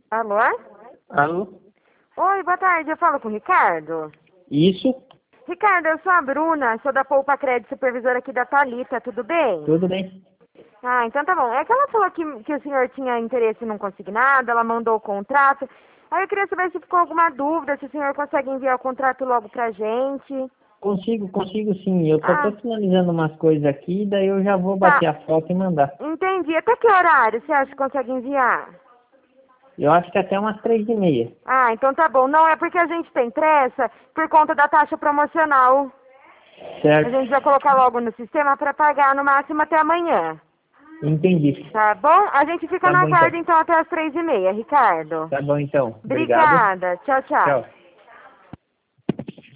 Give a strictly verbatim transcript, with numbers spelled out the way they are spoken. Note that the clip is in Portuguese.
Alô? Alô? Oi, boa tarde, eu falo com o Ricardo. Isso? Ricardo, eu sou a Bruna, sou da Poupa Crédito, supervisora aqui da Thalita, tudo bem? Tudo bem? Ah, então tá bom. É que ela falou que, que o senhor tinha interesse num consignado, ela mandou o contrato. Aí eu queria saber se ficou alguma dúvida, se o senhor consegue enviar o contrato logo pra gente. Consigo, consigo sim. Eu só Ah, tô finalizando umas coisas aqui, daí eu já vou tá. bater a foto e mandar. Entendi. Até que horário você acha que consegue enviar? Eu acho que até umas três e meia. Ah, então tá bom. Não, é porque a gente tem pressa por conta da taxa promocional. A gente vai Certo? colocar logo no sistema para pagar no máximo até amanhã. Entendi. Tá bom? A gente fica Tá na bom então. guarda então até as três e meia, Ricardo. Tá bom então. Obrigado. Obrigada. Tchau, tchau. Tchau.